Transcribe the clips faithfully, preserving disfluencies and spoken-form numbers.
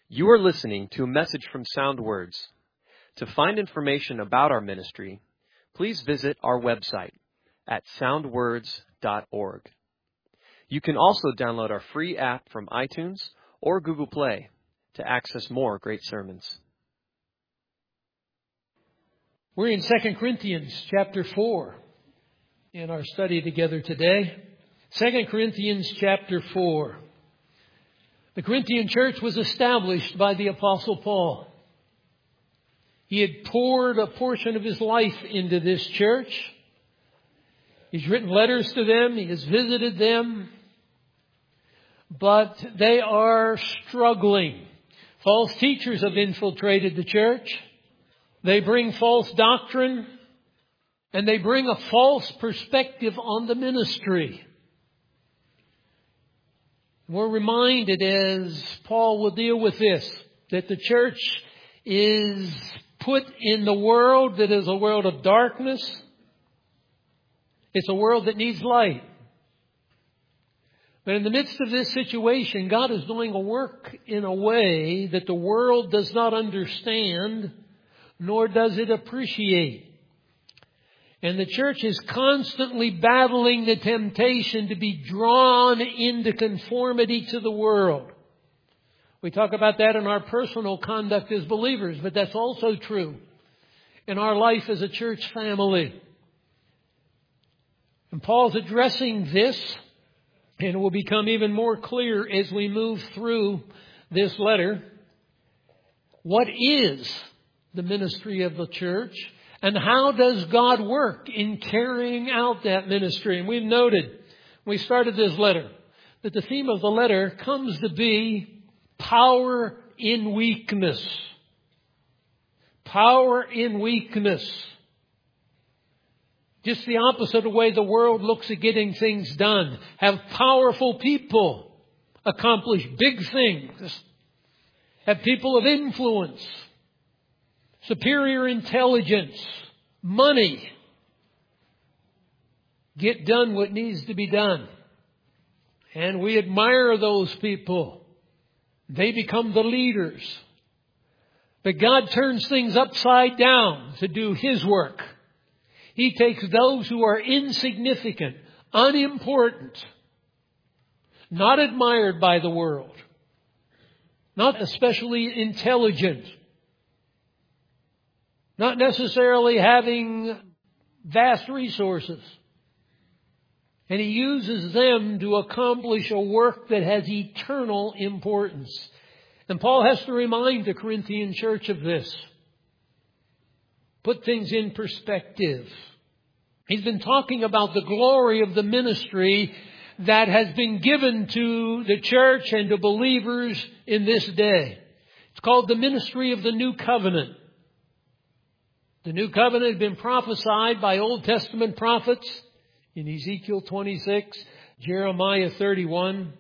You are listening to a message from Sound Words. To find information about our ministry, please visit our website at sound words dot org. You can also download our free app from iTunes or Google Play to access more great sermons. We're in Second Corinthians chapter four in our study together today. Second Corinthians chapter four. The Corinthian church was established by the Apostle Paul. He had poured a portion of his life into this church. He's written letters to them. He has visited them. But they are struggling. False teachers have infiltrated the church. They bring false doctrine. And they bring a false perspective on the ministry. We're reminded, as Paul will deal with this, that the church is put in the world that is a world of darkness. It's a world that needs light. But in the midst of this situation, God is doing a work in a way that the world does not understand, nor does it appreciate. And the church is constantly battling the temptation to be drawn into conformity to the world. We talk about that in our personal conduct as believers, but that's also true in our life as a church family. And Paul's addressing this, and it will become even more clear as we move through this letter. What is the ministry of the church? And how does God work in carrying out that ministry? And we've noted, when we started this letter, that the theme of the letter comes to be power in weakness. Power in weakness. Just the opposite of the way the world looks at getting things done. Have powerful people accomplish big things. Have people of influence. Superior intelligence, money, get done what needs to be done. And we admire those people. They become the leaders. But God turns things upside down to do His work. He takes those who are insignificant, unimportant, not admired by the world, not especially intelligent, not necessarily having vast resources. And He uses them to accomplish a work that has eternal importance. And Paul has to remind the Corinthian church of this. Put things in perspective. He's been talking about the glory of the ministry that has been given to the church and to believers in this day. It's called the ministry of the New Covenant. The New Covenant had been prophesied by Old Testament prophets in Ezekiel twenty-six, Jeremiah thirty-one.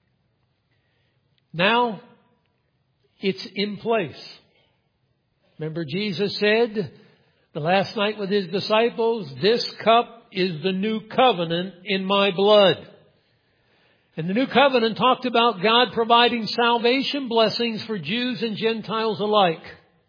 Now it's in place. Remember, Jesus said the last night with His disciples, "This cup is the new covenant in my blood." And the New Covenant talked about God providing salvation blessings for Jews and Gentiles alike.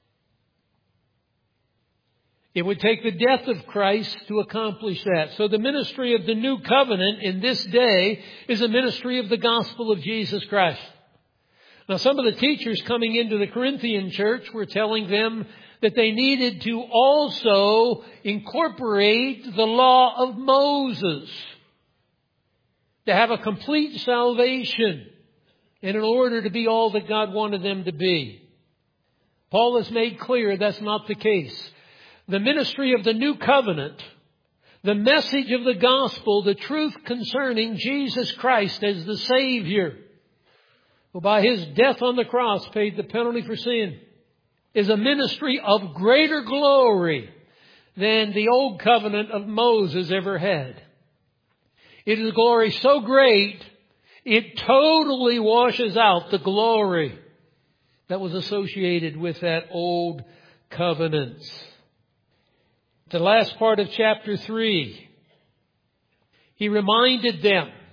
It would take the death of Christ to accomplish that. So the ministry of the New Covenant in this day is a ministry of the gospel of Jesus Christ. Now, some of the teachers coming into the Corinthian church were telling them that they needed to also incorporate the law of Moses to have a complete salvation and in order to be all that God wanted them to be. Paul has made clear that's not the case. The ministry of the New Covenant, the message of the gospel, the truth concerning Jesus Christ as the Savior, who by His death on the cross paid the penalty for sin, is a ministry of greater glory than the old covenant of Moses ever had. It is a glory so great, it totally washes out the glory that was associated with that old covenant. The last part of chapter three, he reminded them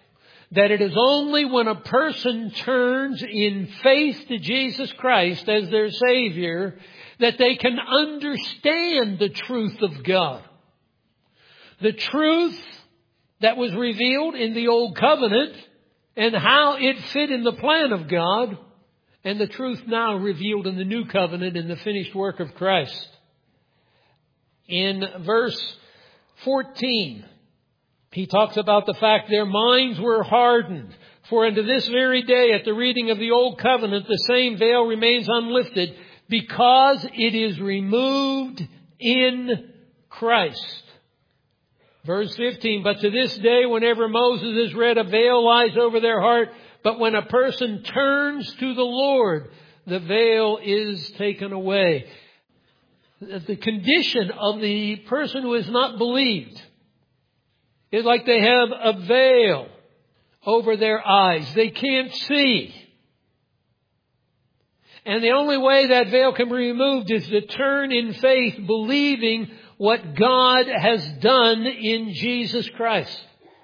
that it is only when a person turns in faith to Jesus Christ as their Savior that they can understand the truth of God. The truth that was revealed in the Old Covenant and how it fit in the plan of God, and the truth now revealed in the New Covenant in the finished work of Christ. In verse fourteen, he talks about the fact their minds were hardened. For unto this very day at the reading of the Old Covenant, the same veil remains unlifted because it is removed in Christ. Verse fifteen, but to this day, whenever Moses is read, a veil lies over their heart. But when a person turns to the Lord, the veil is taken away. The condition of the person who has not believed is like they have a veil over their eyes. They can't see. And the only way that veil can be removed is to turn in faith, believing what God has done in Jesus Christ.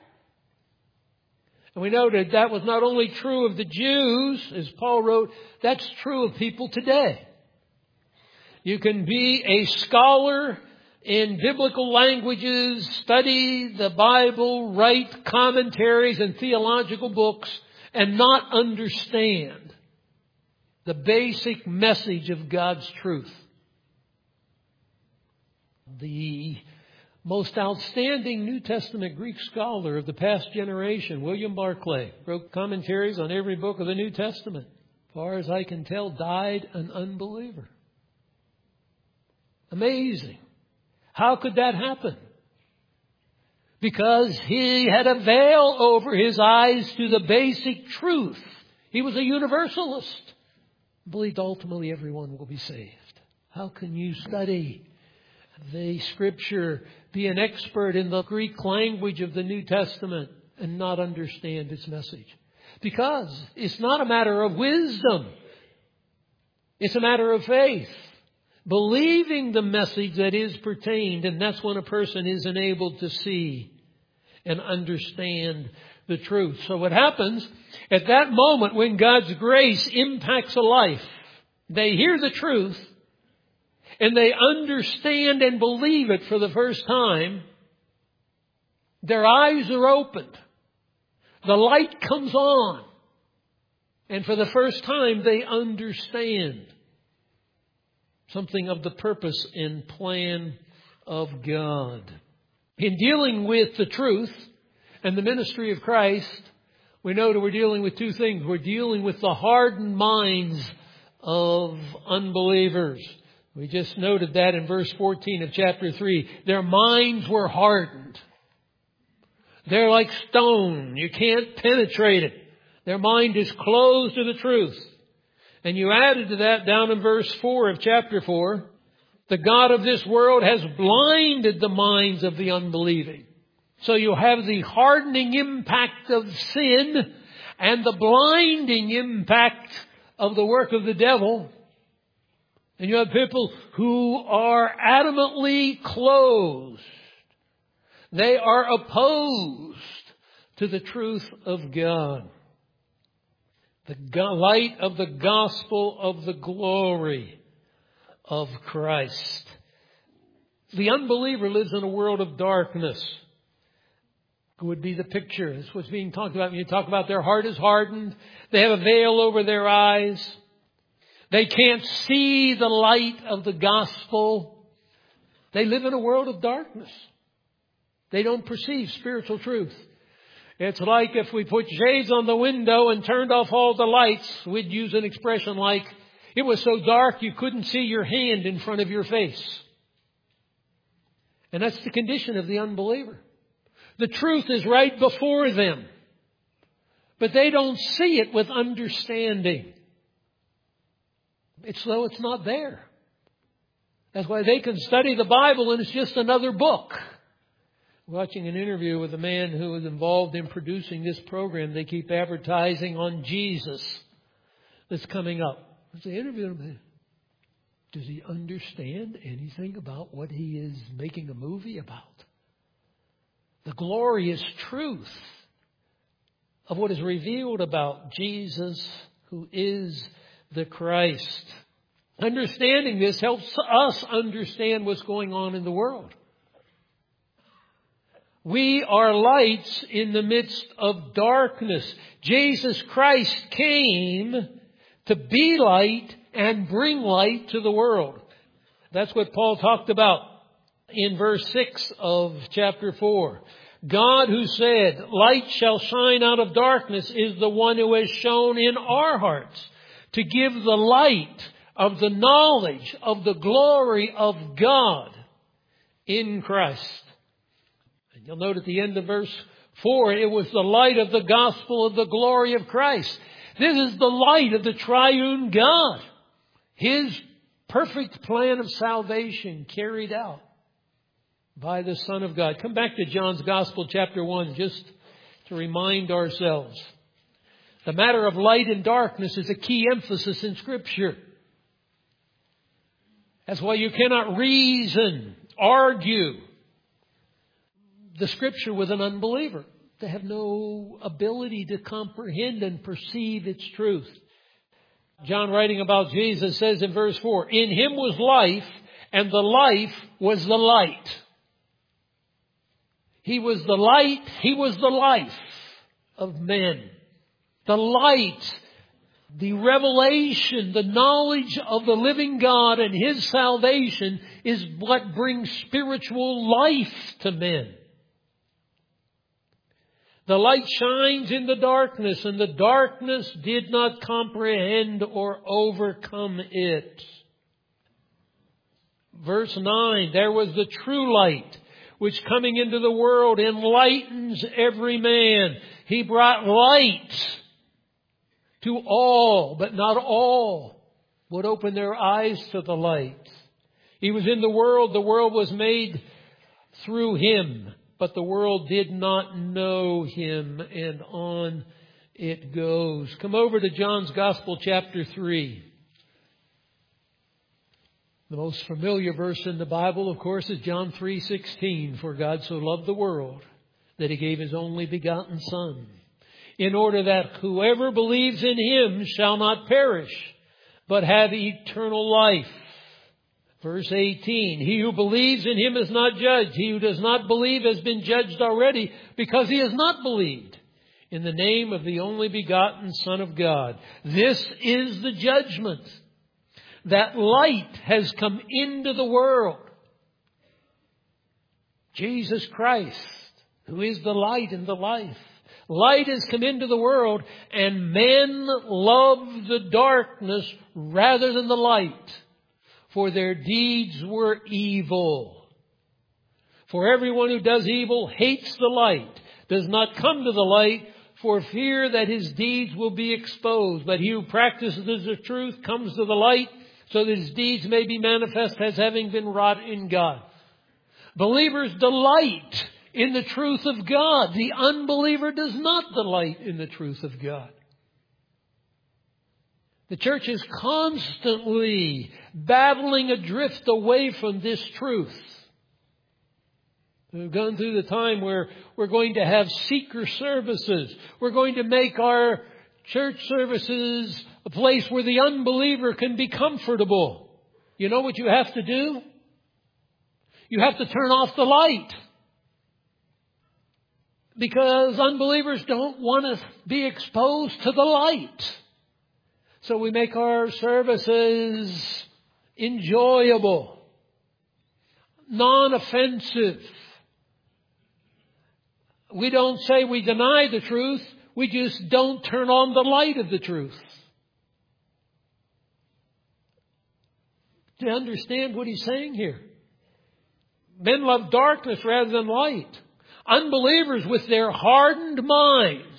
And we noted that was not only true of the Jews, as Paul wrote, that's true of people today. You can be a scholar in biblical languages, study the Bible, write commentaries and theological books, and not understand the basic message of God's truth. The most outstanding New Testament Greek scholar of the past generation, William Barclay, wrote commentaries on every book of the New Testament. As far as I can tell, died an unbeliever. Amazing. How could that happen? Because he had a veil over his eyes to the basic truth. He was a universalist. Believed ultimately everyone will be saved. How can you study the Scripture, be an expert in the Greek language of the New Testament, and not understand its message? Because it's not a matter of wisdom. It's a matter of faith. Believing the message that is pertained, and that's when a person is enabled to see and understand the truth. So what happens at that moment when God's grace impacts a life, they hear the truth, and they understand and believe it for the first time, their eyes are opened. The light comes on. And for the first time, they understand something of the purpose and plan of God. In dealing with the truth and the ministry of Christ, we know that we're dealing with two things. We're dealing with the hardened minds of unbelievers. We just noted that in verse fourteen of chapter three. Their minds were hardened. They're like stone. You can't penetrate it. Their mind is closed to the truth. And you added to that down in verse four of chapter four. The God of this world has blinded the minds of the unbelieving. So you have the hardening impact of sin and the blinding impact of the work of the devil. And you have people who are adamantly closed. They are opposed to the truth of God. The light of the gospel of the glory of Christ. The unbeliever lives in a world of darkness. It would be the picture. This was being talked about when you talk about their heart is hardened. They have a veil over their eyes. They can't see the light of the gospel. They live in a world of darkness. They don't perceive spiritual truth. It's like if we put shades on the window and turned off all the lights, we'd use an expression like, it was so dark you couldn't see your hand in front of your face. And that's the condition of the unbeliever. The truth is right before them, but they don't see it with understanding. It's though it's not there. That's why they can study the Bible and it's just another book. Watching an interview with a man who was involved in producing this program, they keep advertising on Jesus that's coming up. As they interview him, does he understand anything about what he is making a movie about? The glorious truth of what is revealed about Jesus, who is the Christ. Understanding this helps us understand what's going on in the world. We are lights in the midst of darkness. Jesus Christ came to be light and bring light to the world. That's what Paul talked about in verse six of chapter four. God, who said, "Light shall shine out of darkness," is the one who has shone in our hearts to give the light of the knowledge of the glory of God in Christ. And you'll note at the end of verse four, it was the light of the gospel of the glory of Christ. This is the light of the triune God. His perfect plan of salvation carried out by the Son of God. Come back to John's Gospel, chapter one, just to remind ourselves. The matter of light and darkness is a key emphasis in Scripture. That's why you cannot reason, argue the Scripture with an unbeliever. They have no ability to comprehend and perceive its truth. John, writing about Jesus, says in verse four, "In Him was life, and the life was the light." He was the light, He was the life of men. The light, the revelation, the knowledge of the living God and His salvation is what brings spiritual life to men. The light shines in the darkness, and the darkness did not comprehend or overcome it. Verse nine, "There was the true light, which coming into the world enlightens every man." He brought light to all, but not all would open their eyes to the light. He was in the world. The world was made through Him, but the world did not know Him. And on it goes. Come over to John's Gospel, chapter three. The most familiar verse in the Bible, of course, is John three sixteen. "For God so loved the world that He gave His only begotten Son, in order that whoever believes in Him shall not perish, but have eternal life." Verse eighteen, "He who believes in Him is not judged. He who does not believe has been judged already, because he has not believed in the name of the only begotten Son of God." This is the judgment. That light has come into the world. Jesus Christ, who is the light and the life. Light has come into the world, and men love the darkness rather than the light, for their deeds were evil. For everyone who does evil hates the light, does not come to the light, for fear that his deeds will be exposed. But he who practices the truth comes to the light, so that his deeds may be manifest as having been wrought in God. Believers delight in the truth of God. The unbeliever does not delight in the truth of God. The church is constantly battling adrift away from this truth. We've gone through the time where we're going to have seeker services. We're going to make our church services a place where the unbeliever can be comfortable. You know what you have to do? You have to turn off the light. Because unbelievers don't want to be exposed to the light. So we make our services enjoyable, non-offensive. We don't say we deny the truth. We just don't turn on the light of the truth. To understand what he's saying here. Men love darkness rather than light. Unbelievers with their hardened minds,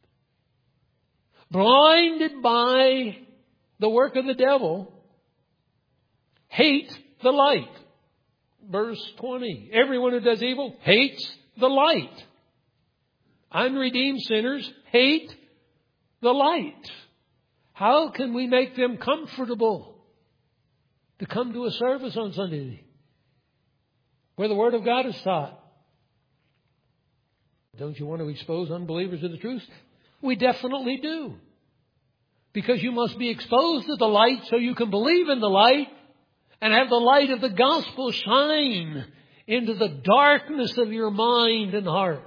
blinded by the work of the devil, hate the light. Verse twenty. Everyone who does evil hates the light. Unredeemed sinners hate the light. How can we make them comfortable to come to a service on Sunday where the Word of God is taught? Don't you want to expose unbelievers to the truth? We definitely do. Because you must be exposed to the light so you can believe in the light and have the light of the gospel shine into the darkness of your mind and heart.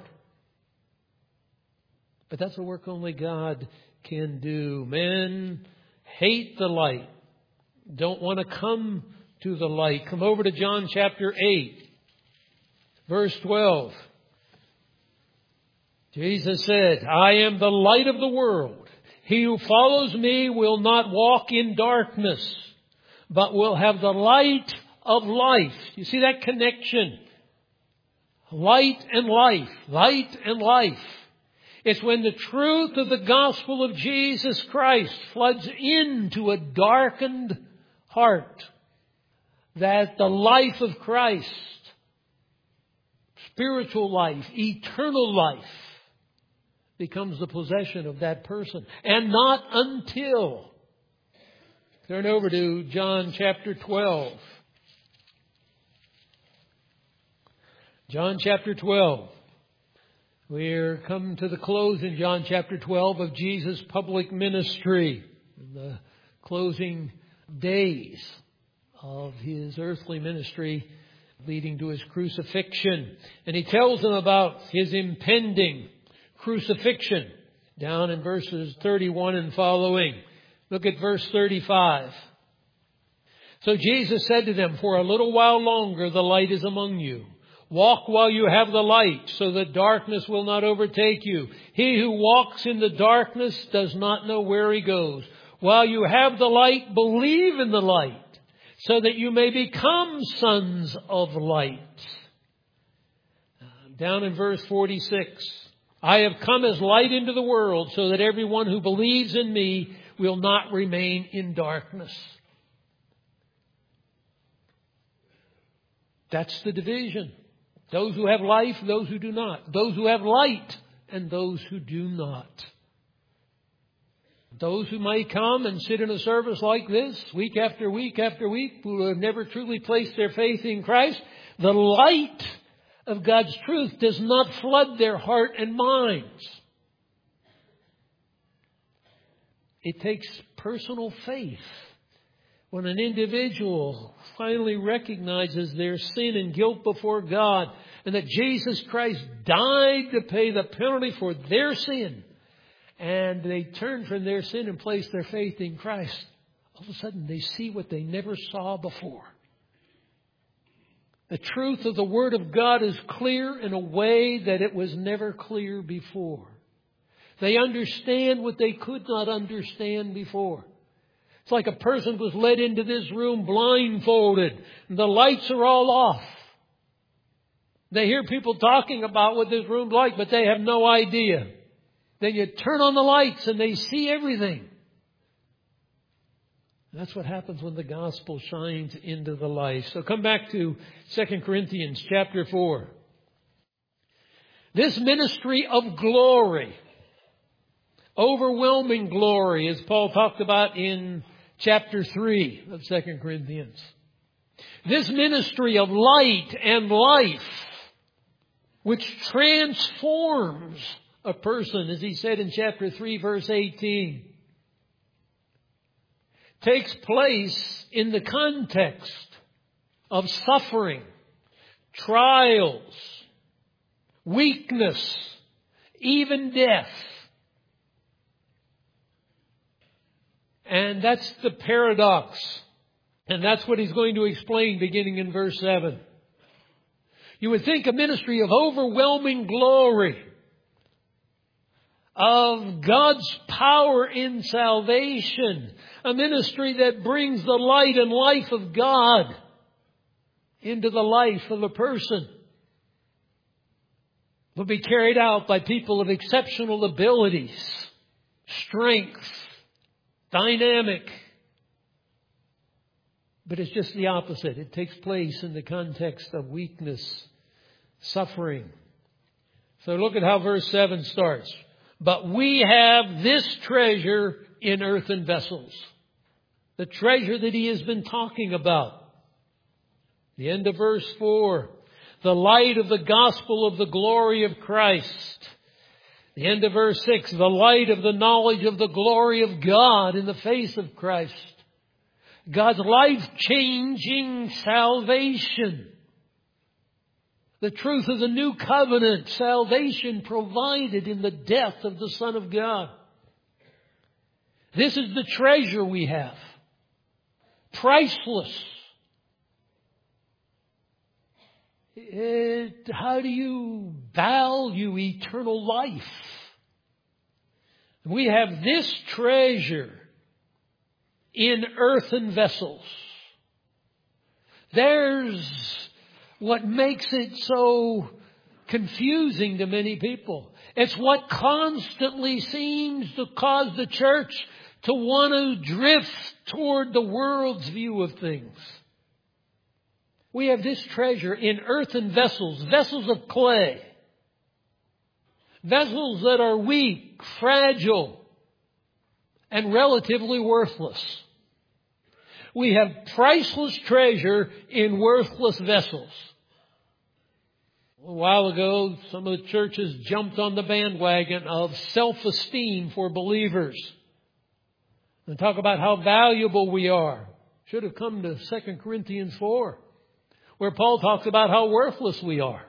But that's a work only God can do. Men hate the light, don't want to come to the light. Come over to John chapter eight, verse twelve. Jesus said, I am the light of the world. He who follows me will not walk in darkness, but will have the light of life. You see that connection? Light and life. Light and life. It's when the truth of the gospel of Jesus Christ floods into a darkened heart that the life of Christ, spiritual life, eternal life, becomes the possession of that person. And not until. Turn over to John chapter twelve. John chapter twelve. We're come to the close in John chapter twelve of Jesus' public ministry. The closing days of His earthly ministry leading to His crucifixion. And He tells them about His impending crucifixion down in verses thirty-one and following. Look at verse thirty-five. So Jesus said to them, for a little while longer the light is among you. Walk while you have the light, so that darkness will not overtake you. He who walks in the darkness does not know where he goes. While you have the light, believe in the light, so that you may become sons of light. Down in verse forty-six. I have come as light into the world, so that everyone who believes in me will not remain in darkness. That's the division. Those who have life, those who do not. Those who have light, and those who do not. Those who may come and sit in a service like this, week after week after week, who have never truly placed their faith in Christ, the light of God's truth does not flood their heart and minds. It takes personal faith. When an individual finally recognizes their sin and guilt before God, and that Jesus Christ died to pay the penalty for their sin, and they turn from their sin and place their faith in Christ, all of a sudden they see what they never saw before. The truth of the Word of God is clear in a way that it was never clear before. They understand what they could not understand before. It's like a person was led into this room blindfolded, and the lights are all off. They hear people talking about what this room's like, but they have no idea. Then you turn on the lights and they see everything. That's what happens when the gospel shines into the life. So come back to Second Corinthians chapter four. This ministry of glory, overwhelming glory, as Paul talked about in chapter three of Second Corinthians. This ministry of light and life, which transforms a person, as he said in chapter three, verse eighteen, takes place in the context of suffering, trials, weakness, even death. And that's the paradox. And that's what he's going to explain beginning in verse seven. You would think a ministry of overwhelming glory, of God's power in salvation, a ministry that brings the light and life of God into the life of a person, will be carried out by people of exceptional abilities, strength, dynamic. But it's just the opposite. It takes place in the context of weakness, suffering. So look at how verse seven starts. But we have this treasure in earthen vessels. The treasure that he has been talking about. The end of verse four. The light of the gospel of the glory of Christ. The end of verse six, the light of the knowledge of the glory of God in the face of Christ. God's life-changing salvation. The truth of the new covenant, salvation provided in the death of the Son of God. This is the treasure we have. Priceless. It, how do you value eternal life? We have this treasure in earthen vessels. There's what makes it so confusing to many people. It's what constantly seems to cause the church to want to drift toward the world's view of things. We have this treasure in earthen vessels, vessels of clay. Vessels that are weak, fragile, and relatively worthless. We have priceless treasure in worthless vessels. A while ago, some of the churches jumped on the bandwagon of self-esteem for believers. And talk about how valuable we are. Should have come to Second Corinthians four, where Paul talks about how worthless we are.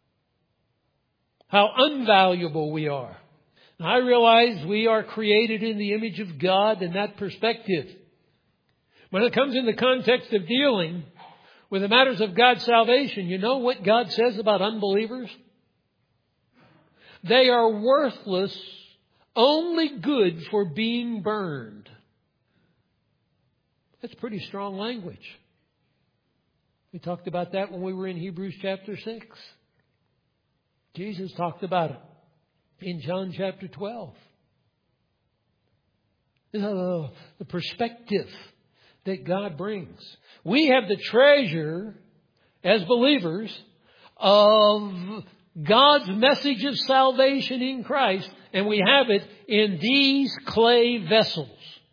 How unvaluable we are. Now, I realize we are created in the image of God in that perspective. When it comes in the context of dealing with the matters of God's salvation, you know what God says about unbelievers? They are worthless, only good for being burned. That's pretty strong language. We talked about that when we were in Hebrews chapter six. Jesus talked about it in John chapter twelve. The, the perspective that God brings. We have the treasure as believers of God's message of salvation in Christ, and we have it in these clay vessels.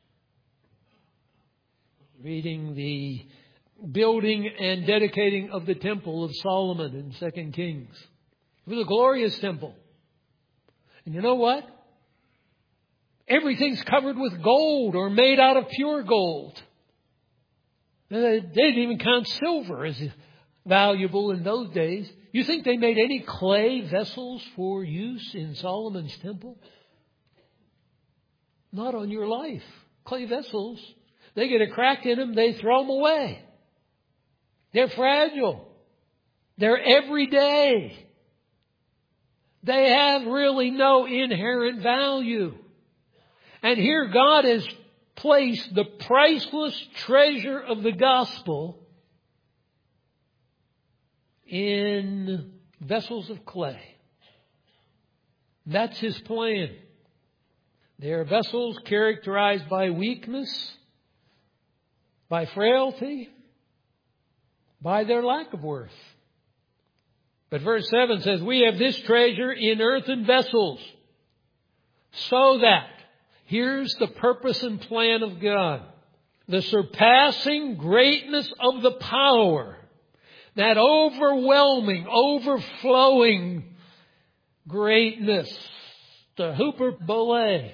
Reading the building and dedicating of the temple of Solomon in Second Kings. It was a glorious temple. And you know what? Everything's covered with gold or made out of pure gold. They didn't even count silver as valuable in those days. You think they made any clay vessels for use in Solomon's temple? Not on your life. Clay vessels, they get a crack in them, they throw them away. They're fragile. They're everyday. They have really no inherent value. And here God has placed the priceless treasure of the gospel in vessels of clay. That's His plan. They are vessels characterized by weakness, by frailty, by their lack of worth. But verse seven says, we have this treasure in earthen vessels, so that, here's the purpose and plan of God, the surpassing greatness of the power, that overwhelming, overflowing greatness, the hyperbole,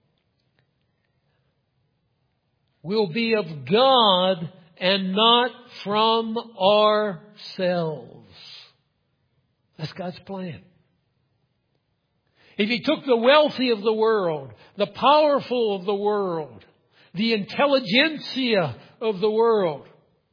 will be of God and not from ourselves. That's God's plan. If He took the wealthy of the world, the powerful of the world, the intelligentsia of the world,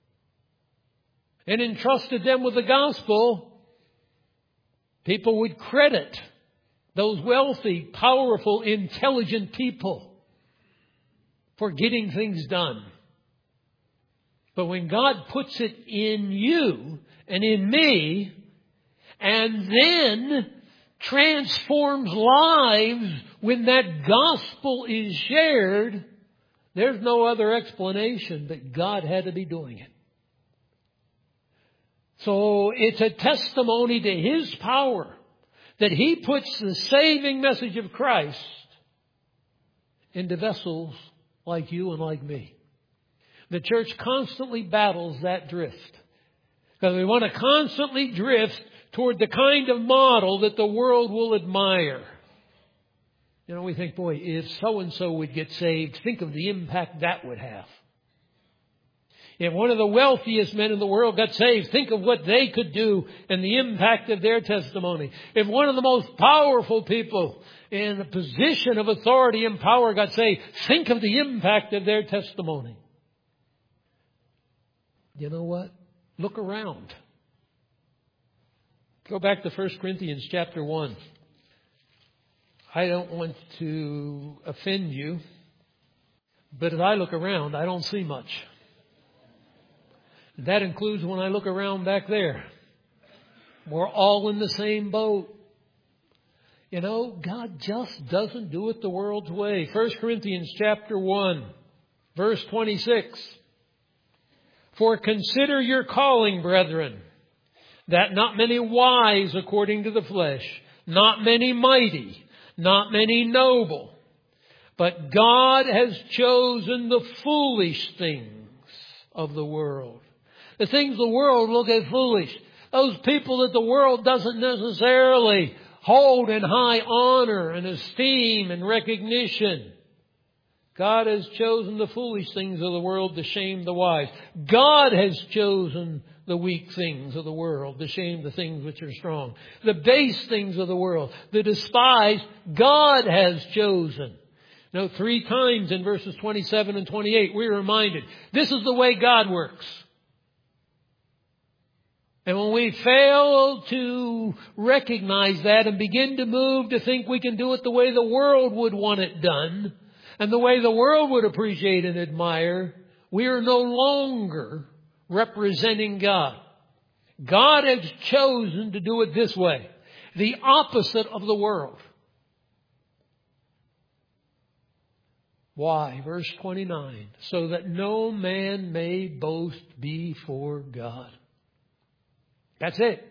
and entrusted them with the gospel, people would credit those wealthy, powerful, intelligent people for getting things done. But when God puts it in you and in me, and then transforms lives when that gospel is shared, there's no other explanation that God had to be doing it. So it's a testimony to His power that He puts the saving message of Christ into vessels like you and like me. The church constantly battles that drift, because we want to constantly drift toward the kind of model that the world will admire. You know, we think, boy, if so-and-so would get saved, think of the impact that would have. If one of the wealthiest men in the world got saved, think of what they could do and the impact of their testimony. If one of the most powerful people in a position of authority and power got saved, think of the impact of their testimony. You know what? Look around. Go back to First Corinthians chapter one. I don't want to offend you, but as I look around, I don't see much. That includes when I look around back there. We're all in the same boat. You know, God just doesn't do it the world's way. First Corinthians chapter one, verse twenty-six. For consider your calling, brethren, that not many wise according to the flesh, not many mighty, not many noble, but God has chosen the foolish things of the world. The things the world look at foolish. Those people that the world doesn't necessarily hold in high honor and esteem and recognition. God has chosen the foolish things of the world to shame the wise. God has chosen the weak things of the world to shame the things which are strong. The base things of the world, the despised, God has chosen. Now, three times in verses twenty-seven and twenty-eight, we're reminded, this is the way God works. And when we fail to recognize that and begin to move to think we can do it the way the world would want it done, and the way the world would appreciate and admire, we are no longer representing God. God has chosen to do it this way, the opposite of the world. Why? Verse twenty-nine, so that no man may boast before God. That's it.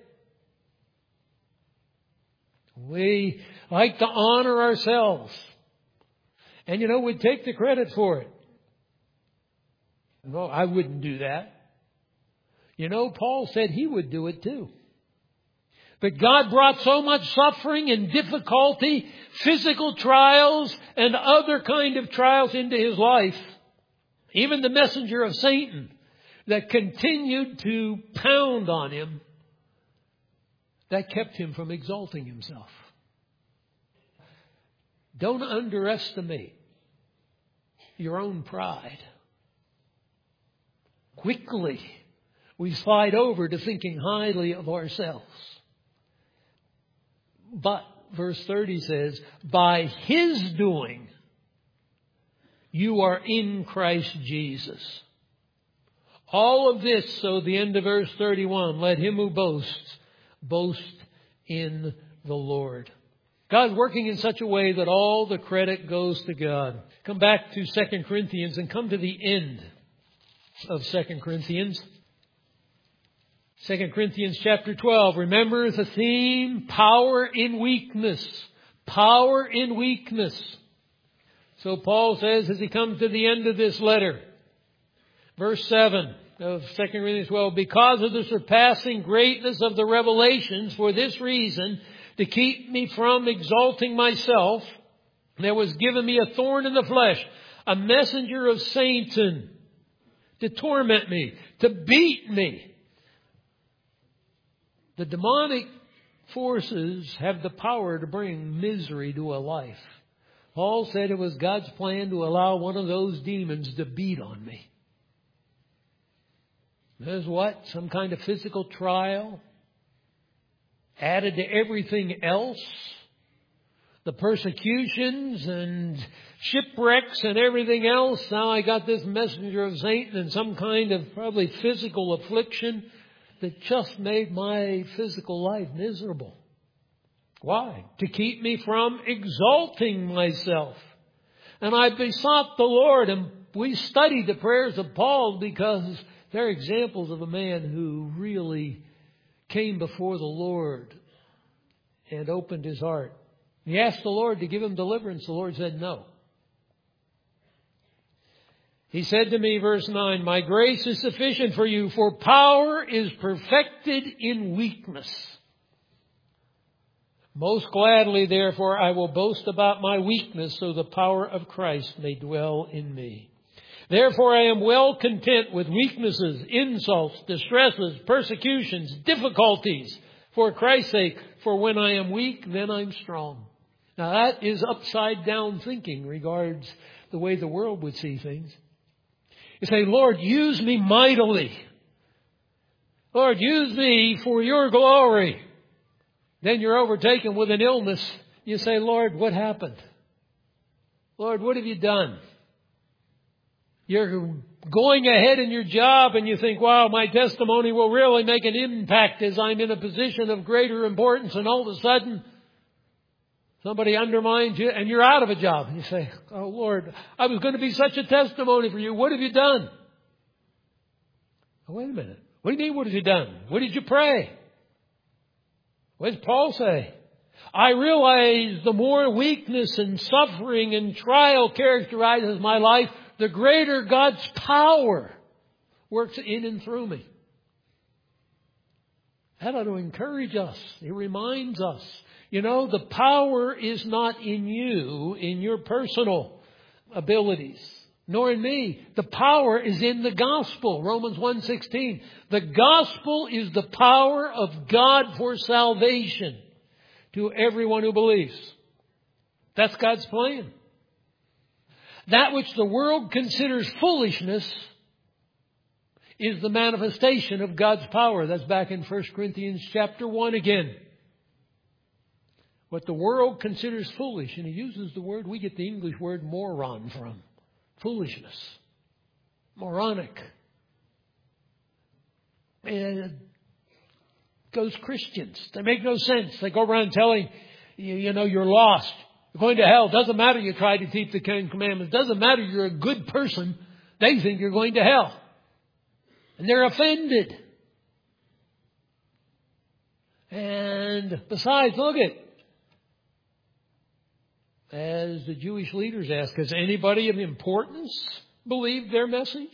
We like to honor ourselves. And you know, we take the credit for it. No, I wouldn't do that. You know, Paul said he would do it too. But God brought so much suffering and difficulty, physical trials and other kind of trials into his life. Even the messenger of Satan that continued to pound on him, that kept him from exalting himself. Don't underestimate your own pride. Quickly, we slide over to thinking highly of ourselves. But, verse thirty says, by His doing, you are in Christ Jesus. All of this, so the end of verse thirty-one, let him who boasts, boast in the Lord. God's working in such a way that all the credit goes to God. Come back to Second Corinthians and come to the end of Second Corinthians. Second Corinthians chapter twelve. Remember the theme, power in weakness. Power in weakness. So Paul says as he comes to the end of this letter, verse seven of Second Corinthians twelve, because of the surpassing greatness of the revelations, for this reason, to keep me from exalting myself, there was given me a thorn in the flesh, a messenger of Satan, to torment me, to beat me. The demonic forces have the power to bring misery to a life. Paul said it was God's plan to allow one of those demons to beat on me. There's what? Some kind of physical trial added to everything else. The persecutions and shipwrecks and everything else. Now I got this messenger of Satan and some kind of probably physical affliction that just made my physical life miserable. Why? To keep me from exalting myself. And I besought the Lord, and we studied the prayers of Paul because they're examples of a man who really came before the Lord and opened his heart. He asked the Lord to give him deliverance. The Lord said no. He said to me, verse nine, my grace is sufficient for you, for power is perfected in weakness. Most gladly, therefore, I will boast about my weakness, so the power of Christ may dwell in me. Therefore, I am well content with weaknesses, insults, distresses, persecutions, difficulties, for Christ's sake. For when I am weak, then I'm strong. Now, that is upside down thinking regards the way the world would see things. You say, Lord, use me mightily. Lord, use me for your glory. Then you're overtaken with an illness. You say, Lord, what happened? Lord, what have you done? You're going ahead in your job and you think, wow, my testimony will really make an impact as I'm in a position of greater importance. And all of a sudden, somebody undermines you and you're out of a job. And you say, oh, Lord, I was going to be such a testimony for you. What have you done? Oh, wait a minute. What do you mean, what have you done? What did you pray? What does Paul say? I realize the more weakness and suffering and trial characterizes my life, the greater God's power works in and through me. That ought to encourage us. It reminds us. You know, the power is not in you, in your personal abilities, nor in me. The power is in the gospel. Romans one sixteen. The gospel is the power of God for salvation to everyone who believes. That's God's plan. That which the world considers foolishness is the manifestation of God's power. That's back in First Corinthians chapter one again. What the world considers foolish, and he uses the word, we get the English word moron from. Foolishness. Moronic. And those Christians, they make no sense. They go around telling you, you know, you're lost. You're going to hell. Doesn't matter you try to keep the Ten Commandments. Doesn't matter you're a good person. They think you're going to hell. And they're offended. And besides, look at, as the Jewish leaders ask, has anybody of importance believed their message?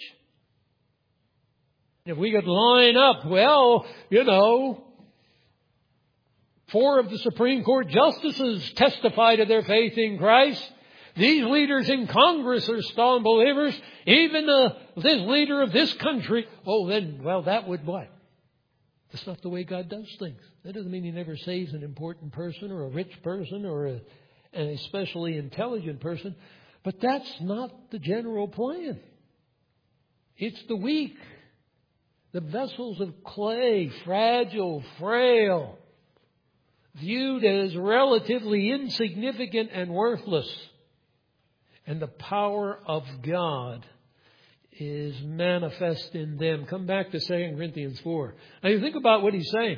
If we could line up, well, you know, four of the Supreme Court justices testify to their faith in Christ. These leaders in Congress are strong believers. Even uh, this leader of this country. Oh, then, well, that would what? That's not the way God does things. That doesn't mean He never saves an important person or a rich person or a, an especially intelligent person. But that's not the general plan. It's the weak. The vessels of clay, fragile, frail, viewed as relatively insignificant and worthless. And the power of God is manifest in them. Come back to Second Corinthians four. Now you think about what he's saying.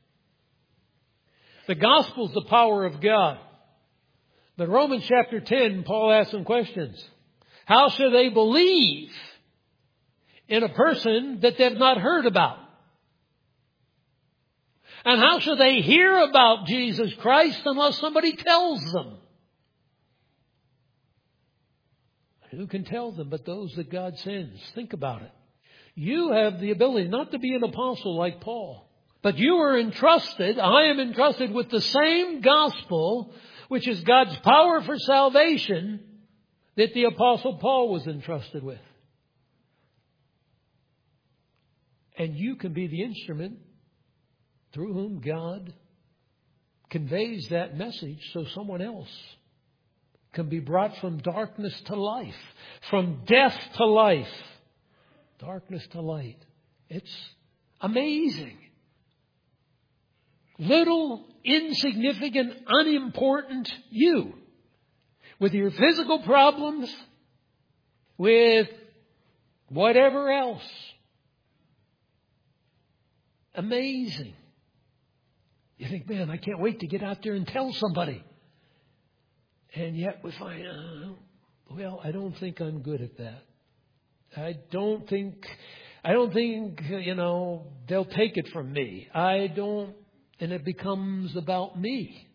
The gospel is the power of God. But Romans chapter ten, Paul asks some questions. How shall they believe in a person that they've not heard about? And how shall they hear about Jesus Christ unless somebody tells them? Who can tell them but those that God sends? Think about it. You have the ability not to be an apostle like Paul, but you are entrusted, I am entrusted with the same gospel, which is God's power for salvation, that the apostle Paul was entrusted with. And you can be the instrument through whom God conveys that message so someone else can be brought from darkness to life, from death to life, darkness to light. It's amazing. Little, insignificant, unimportant you, with your physical problems, with whatever else. Amazing. You think, man, I can't wait to get out there and tell somebody. And yet we find, uh, well, I don't think I'm good at that. I don't think, I don't think, you know, they'll take it from me. I don't, and it becomes about me.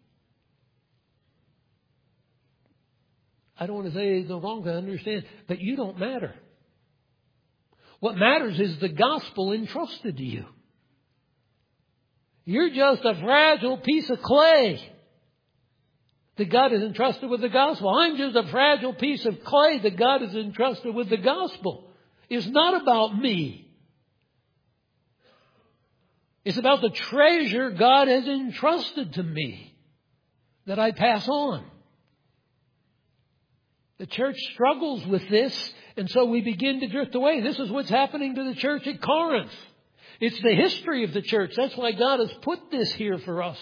I don't want to say it's wrong to understand, but you don't matter. What matters is the gospel entrusted to you. You're just a fragile piece of clay. that God is entrusted with the gospel. I'm just a fragile piece of clay that God is entrusted with the gospel. It's not about me. It's about the treasure God has entrusted to me that I pass on. The church struggles with this, and so we begin to drift away. This is what's happening to the church at Corinth. It's the history of the church. That's why God has put this here for us.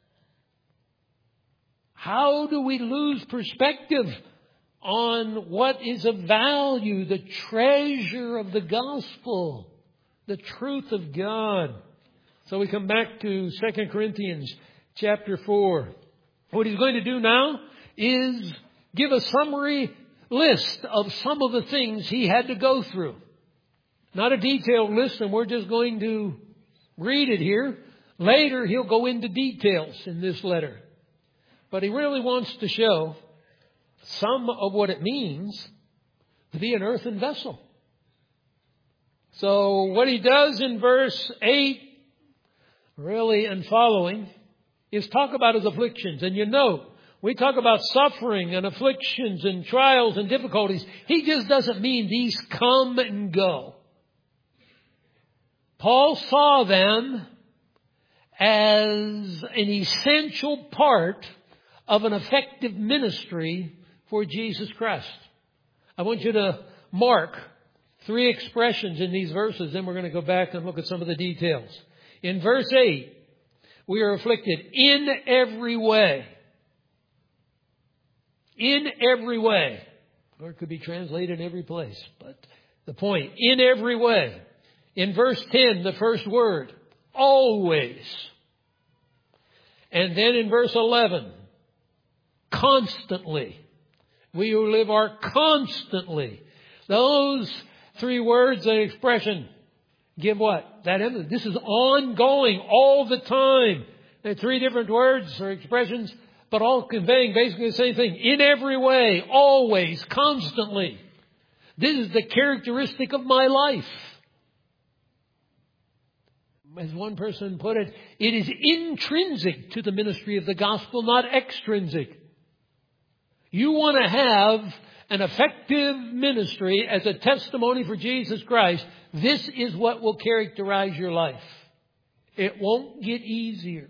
How do we lose perspective on what is of value, the treasure of the gospel, the truth of God? So we come back to Second Corinthians chapter four. What he's going to do now is give a summary list of some of the things he had to go through. Not a detailed list, and we're just going to read it here. Later, he'll go into details in this letter. But he really wants to show some of what it means to be an earthen vessel. So what he does in verse eight, really, and following, is talk about his afflictions. And you know, we talk about suffering and afflictions and trials and difficulties. He just doesn't mean these come and go. Paul saw them as an essential part of an effective ministry for Jesus Christ. I want you to mark three expressions in these verses, then we're going to go back and look at some of the details. In verse eight, we are afflicted in every way. In every way. Or it could be translated in every place. But the point, in every way. In verse ten, the first word, always. And then in verse eleven, constantly. We who live are constantly. Those three words, that expression, give what? That emphasis. This is ongoing all the time. There are three different words or expressions, but all conveying basically the same thing. In every way, always, constantly. This is the characteristic of my life. As one person put it, it is intrinsic to the ministry of the gospel, not extrinsic. You want to have an effective ministry as a testimony for Jesus Christ. This is what will characterize your life. It won't get easier.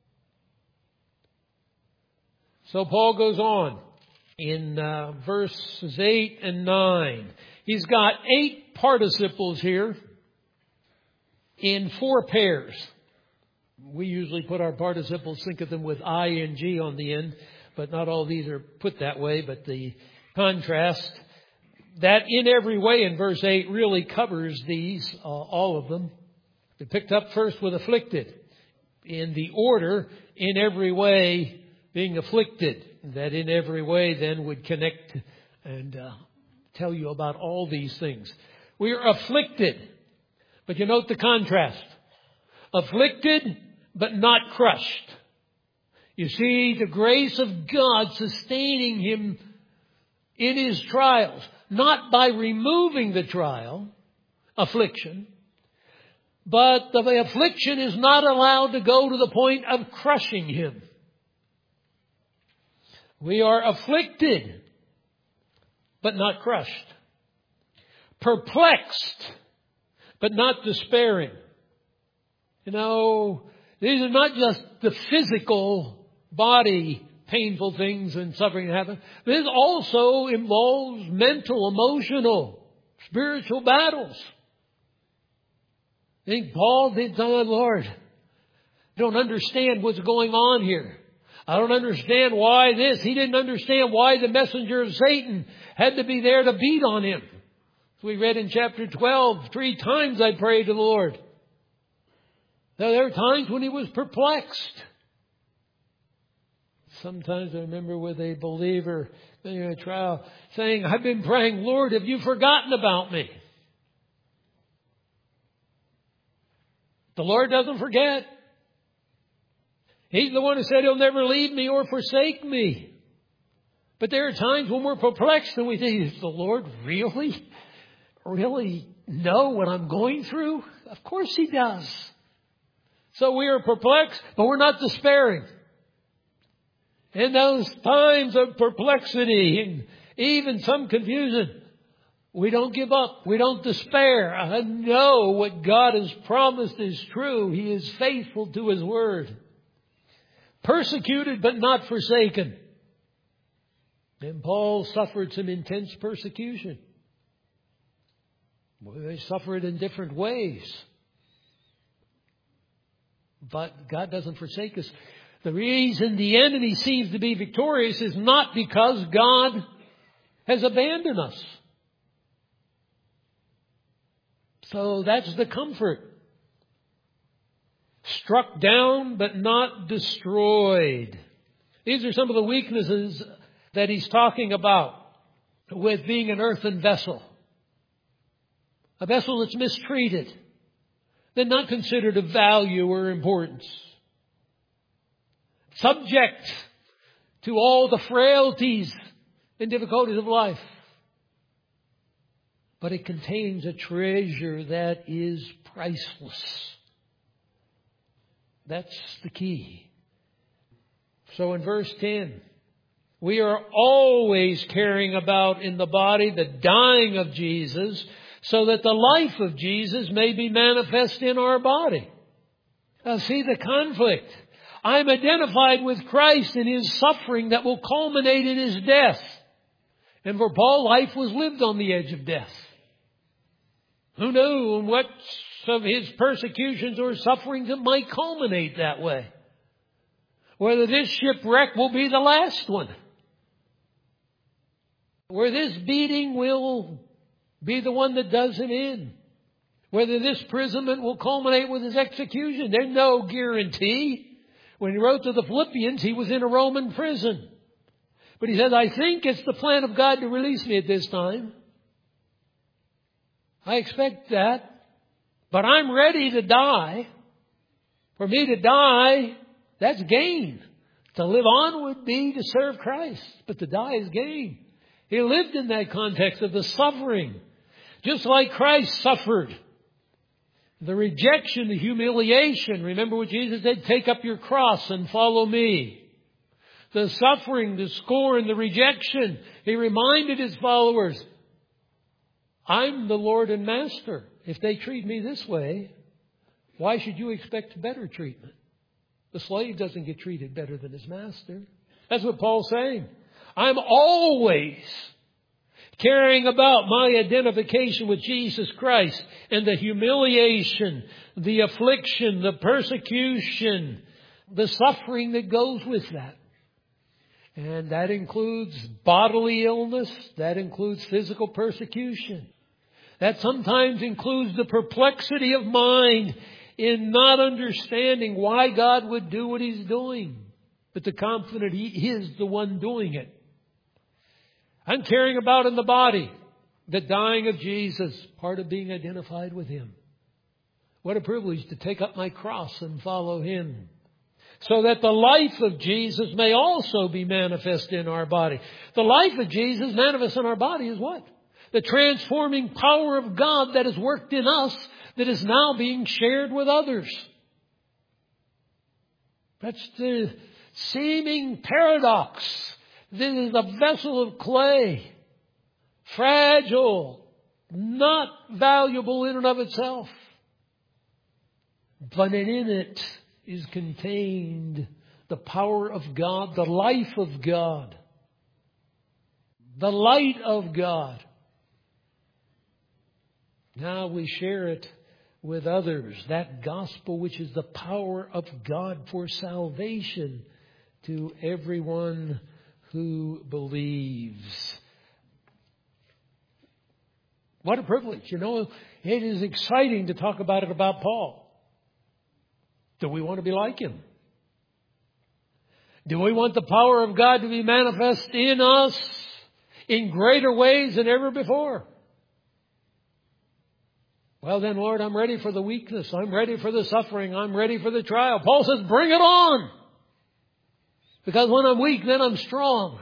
So Paul goes on in uh, verses eight and nine. He's got eight participles here in four pairs. We usually put our participles, think of them with I N G on the end, but not all these are put that way. But the contrast, that in every way in verse eight really covers these, uh, all of them. They picked up first with afflicted. In the order, in every way being afflicted. That in every way then would connect and uh, tell you about all these things. We are afflicted. But you note the contrast. Afflicted, but not crushed. You see the grace of God sustaining him in his trials. Not by removing the trial, affliction. But the affliction is not allowed to go to the point of crushing him. We are afflicted, but not crushed. Perplexed, but not despairing. You know, these are not just the physical body painful things and suffering that happen. This also involves mental, emotional, spiritual battles. I think Paul did tell the Lord, I don't understand what's going on here. I don't understand why this. He didn't understand why the messenger of Satan had to be there to beat on him. As we read in chapter twelve, three times I prayed to the Lord. Now, there are times when he was perplexed. Sometimes I remember with a believer in a trial saying, I've been praying, Lord, have you forgotten about me? The Lord doesn't forget. He's the one who said he'll never leave me or forsake me. But there are times when we're perplexed and we think, does the Lord really, really know what I'm going through? Of course he does. So we are perplexed, but we're not despairing. in those times of perplexity and even some confusion, we don't give up. We don't despair. I know what God has promised is true. He is faithful to His word. Persecuted but not forsaken. And Paul suffered some intense persecution. Well, they suffered in different ways. But God doesn't forsake us. The reason the enemy seems to be victorious is not because God has abandoned us. So that's the comfort. Struck down but not destroyed. These are some of the weaknesses that he's talking about with being an earthen vessel. A vessel that's mistreated, then not considered of value or importance. Subject to all the frailties and difficulties of life. But it contains a treasure that is priceless. That's the key. So in verse ten, we are always carrying about in the body the dying of Jesus, so that the life of Jesus may be manifest in our body. Now see the conflict. I'm identified with Christ in His suffering that will culminate in His death. And for Paul, life was lived on the edge of death. Who knew in what of his persecutions or sufferings it might culminate that way? Whether this shipwreck will be the last one. Where this beating will be the one that does him in. Whether this imprisonment will culminate with his execution. There's no guarantee. When he wrote to the Philippians, he was in a Roman prison. But he says, I think it's the plan of God to release me at this time. I expect that. But I'm ready to die. For me to die, that's gain. To live on would be to serve Christ. But to die is gain. He lived in that context of the suffering. Just like Christ suffered. The rejection, the humiliation. Remember what Jesus said? Take up your cross and follow me. The suffering, the scorn, the rejection. He reminded His followers, I'm the Lord and Master. If they treat me this way, why should you expect better treatment? The slave doesn't get treated better than his master. That's what Paul's saying. I'm always carrying about my identification with Jesus Christ and the humiliation, the affliction, the persecution, the suffering that goes with that. And that includes bodily illness. That includes physical persecution. That sometimes includes the perplexity of mind in not understanding why God would do what He's doing. But the confident He is the one doing it. I'm carrying about in the body the dying of Jesus, part of being identified with Him. What a privilege to take up my cross and follow Him. So that the life of Jesus may also be manifest in our body. The life of Jesus manifest in our body is what? The transforming power of God that has worked in us that is now being shared with others. That's the seeming paradox. This is a vessel of clay. Fragile. Not valuable in and of itself. But in it is contained the power of God, the life of God, the light of God. Now we share it with others, that gospel which is the power of God for salvation to everyone who believes. What a privilege. You know, it is exciting to talk about it about Paul. Do we want to be like him? Do we want the power of God to be manifest in us in greater ways than ever before? Well then, Lord, I'm ready for the weakness. I'm ready for the suffering. I'm ready for the trial. Paul says, bring it on. Because when I'm weak, then I'm strong.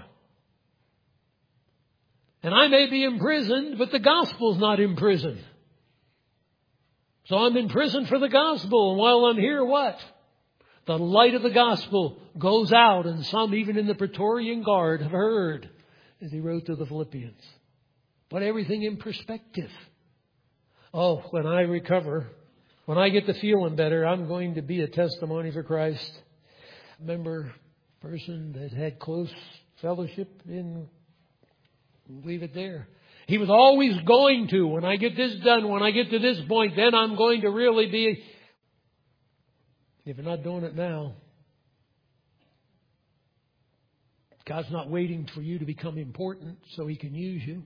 And I may be imprisoned, but the gospel's not imprisoned. So I'm in prison for the gospel. And while I'm here, what? The light of the gospel goes out, and some even in the Praetorian Guard have heard, as he wrote to the Philippians. Put everything in perspective. Oh, when I recover, when I get to feeling better, I'm going to be a testimony for Christ. Remember a person that had close fellowship in, leave it there. He was always going to, when I get this done, when I get to this point, then I'm going to really be. If you're not doing it now, God's not waiting for you to become important so He can use you.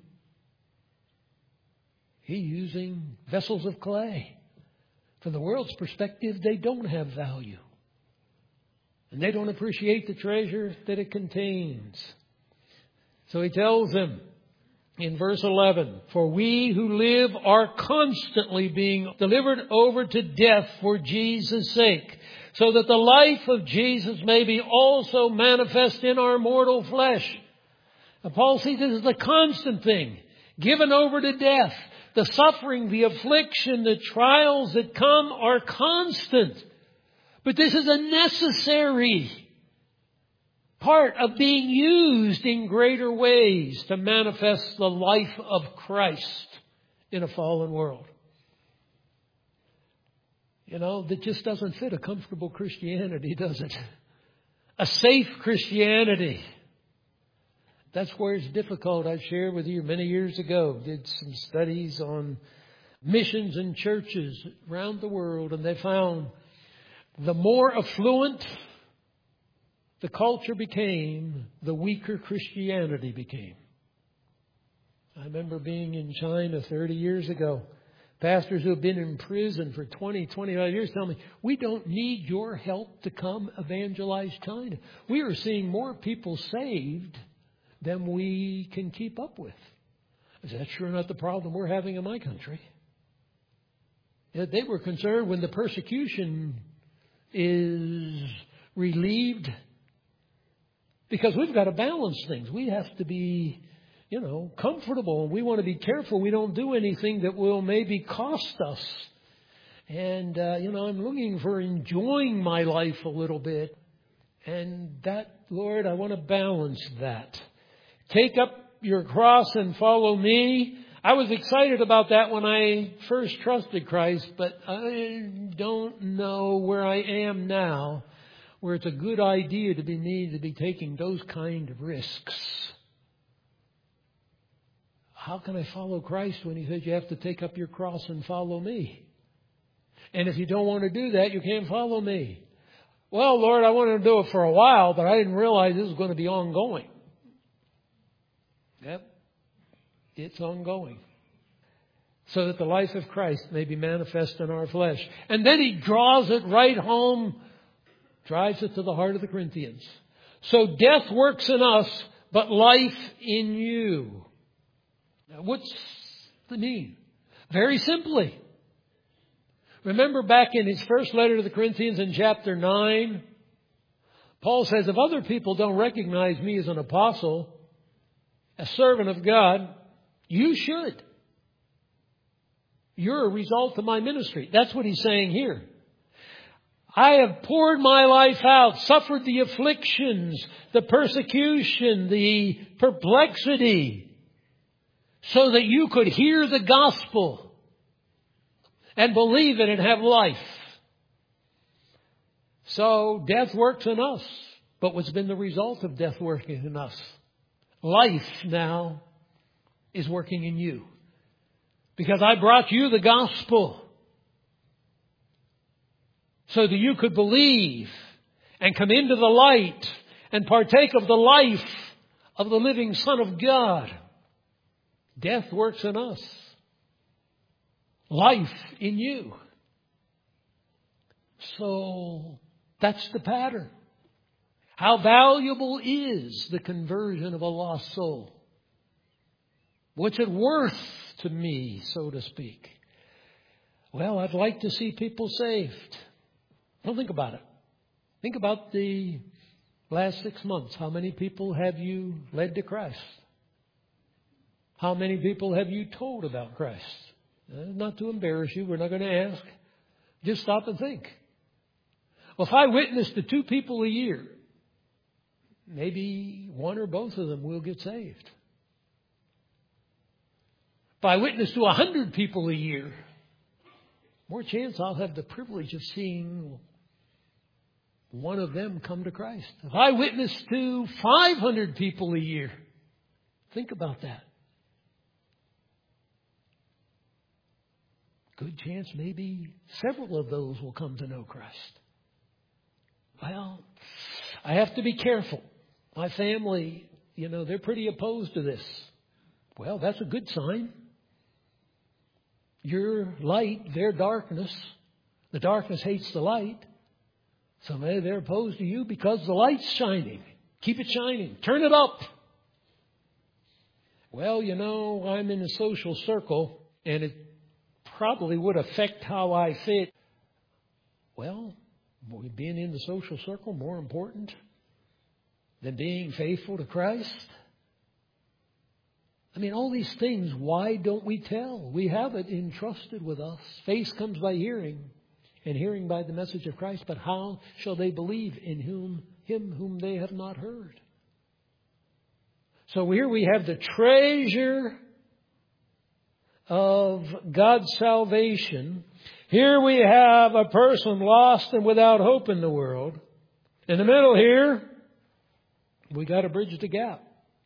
He's using vessels of clay. From the world's perspective, they don't have value. And they don't appreciate the treasure that it contains. So He tells them in verse eleven, for we who live are constantly being delivered over to death for Jesus' sake, so that the life of Jesus may be also manifest in our mortal flesh. And Paul sees this as a constant thing. Given over to death. The suffering, the affliction, the trials that come are constant. But this is a necessary part of being used in greater ways to manifest the life of Christ in a fallen world. You know, that just doesn't fit a comfortable Christianity, does it? A safe Christianity. That's where it's difficult. I shared with you many years ago, did some studies on missions and churches around the world, and they found the more affluent the culture became, the weaker Christianity became. I remember being in China thirty years ago. Pastors who have been in prison for twenty, twenty-five years tell me, we don't need your help to come evangelize China. We are seeing more people saved than we can keep up with. I said, that's sure not the problem we're having in my country. They were concerned when the persecution is relieved, because we've got to balance things. We have to be, you know, comfortable, and we want to be careful we don't do anything that will maybe cost us. And, uh, you know, I'm looking for enjoying my life a little bit. And that, Lord, I want to balance that. Take up your cross and follow me. I was excited about that when I first trusted Christ, but I don't know where I am now, where it's a good idea to be me to be taking those kind of risks. How can I follow Christ when He says you have to take up your cross and follow me? And if you don't want to do that, you can't follow me. Well, Lord, I wanted to do it for a while, but I didn't realize this was going to be ongoing. Yep, it's ongoing. So that the life of Christ may be manifest in our flesh. And then he draws it right home, drives it to the heart of the Corinthians. So death works in us, but life in you. Now, what's the mean? Very simply. Remember back in his first letter to the Corinthians in chapter nine, Paul says, if other people don't recognize me as an apostle, a servant of God, you should. You're a result of my ministry. That's what he's saying here. I have poured my life out, suffered the afflictions, the persecution, the perplexity, so that you could hear the gospel and believe it and have life. So death works in us. But what's been the result of death working in us? Life now is working in you. Because I brought you the gospel so that you could believe and come into the light and partake of the life of the living Son of God. Death works in us. Life in you. So that's the pattern. How valuable is the conversion of a lost soul? What's it worth to me, so to speak? Well, I'd like to see people saved. Don't think about it. Think about the last six months. How many people have you led to Christ? How many people have you told about Christ? Uh, not to embarrass you. We're not going to ask. Just stop and think. Well, if I witness to two people a year, maybe one or both of them will get saved. If I witness to a hundred people a year, more chance I'll have the privilege of seeing one of them come to Christ. If I witness to five hundred people a year, think about that. Good chance maybe several of those will come to know Christ. Well, I have to be careful. My family, you know, they're pretty opposed to this. Well, that's a good sign. Your light, their darkness. The darkness hates the light. So maybe they're opposed to you because the light's shining. Keep it shining. Turn it up. Well, you know, I'm in a social circle and it probably would affect how I fit. Well, being in the social circle more important than being faithful to Christ? I mean, all these things, why don't we tell? We have it entrusted with us. Faith comes by hearing, and hearing by the message of Christ. But how shall they believe in whom him whom they have not heard? So here we have the treasure of God's salvation. Here we have a person lost and without hope in the world. In the middle here, we got to bridge the gap.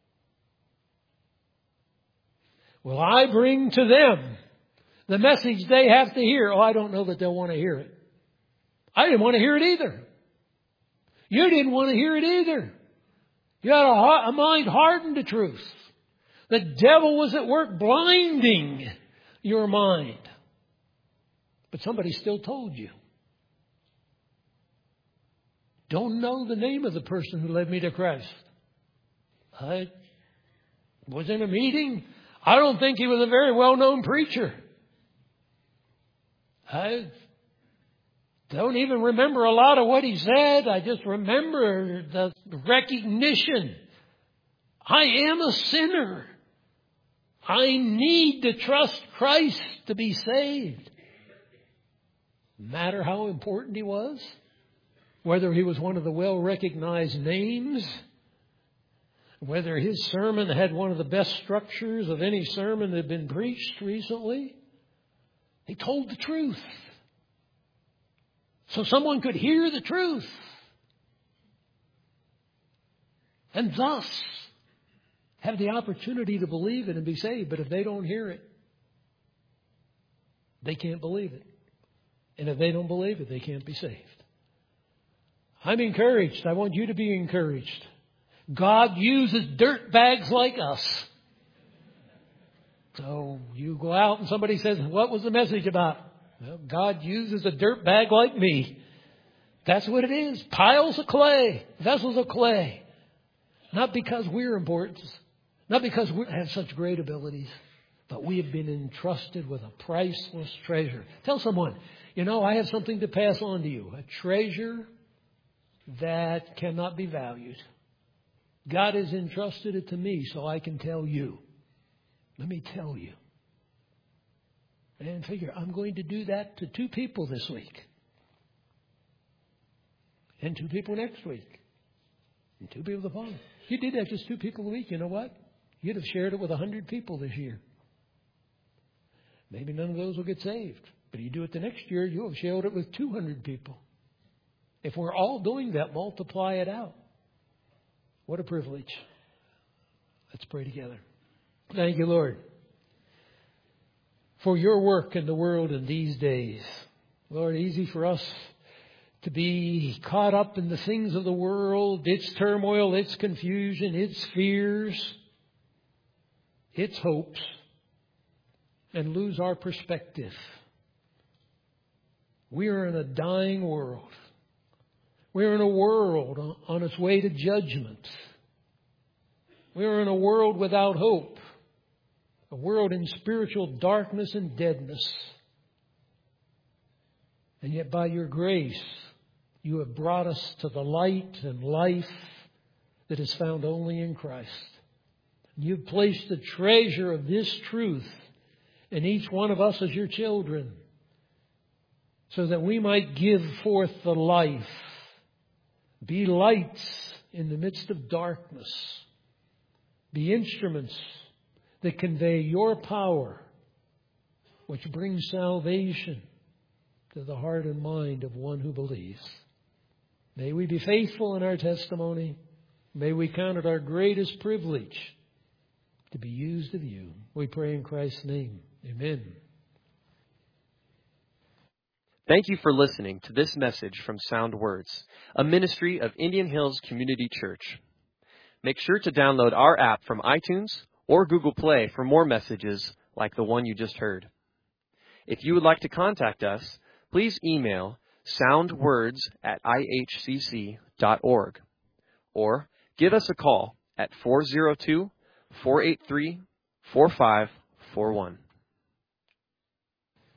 Well, I bring to them the message they have to hear. Oh, I don't know that they'll want to hear it. I didn't want to hear it either. You didn't want to hear it either. You had a, a mind hardened to truth. The devil was at work blinding your mind. But somebody still told you. Don't know the name of the person who led me to Christ. I was in a meeting. I don't think he was a very well-known preacher. I don't even remember a lot of what he said. I just remember the recognition. I am a sinner. I need to trust Christ to be saved. No matter how important he was, whether he was one of the well-recognized names, whether his sermon had one of the best structures of any sermon that had been preached recently, he told the truth. So someone could hear the truth. And thus have the opportunity to believe it and be saved. But if they don't hear it, they can't believe it. And if they don't believe it, they can't be saved. I'm encouraged. I want you to be encouraged. God uses dirt bags like us. So you go out and somebody says, what was the message about? Well, God uses a dirt bag like me. That's what it is. Piles of clay, vessels of clay. Not because we're important, not because we have such great abilities, but we have been entrusted with a priceless treasure. Tell someone, you know, I have something to pass on to you. A treasure that cannot be valued. God has entrusted it to me so I can tell you. Let me tell you. And figure, I'm going to do that to two people this week. And two people next week. And two people the following. If you did that just two people a week, you know what? You'd have shared it with a hundred people this year. Maybe none of those will get saved. But you do it the next year, you'll have shared it with two hundred people. If we're all doing that, multiply it out. What a privilege. Let's pray together. Thank you, Lord, for your work in the world in these days. Lord, easy for us to be caught up in the things of the world, its turmoil, its confusion, its fears, its hopes, and lose our perspective. We are in a dying world. We're in a world on its way to judgment. We're in a world without hope. A world in spiritual darkness and deadness. And yet by your grace, you have brought us to the light and life that is found only in Christ. You've placed the treasure of this truth in each one of us as your children. so that we might give forth the life, be lights in the midst of darkness, be instruments that convey your power, which brings salvation to the heart and mind of one who believes. May we be faithful in our testimony. May we count it our greatest privilege to be used of you. We pray in Christ's name. Amen. Thank you for listening to this message from Sound Words, a ministry of Indian Hills Community Church. Make sure to download our app from iTunes or Google Play for more messages like the one you just heard. If you would like to contact us, please email soundwords at i h c c dot org or give us a call at four oh two, four eight three, four five four one.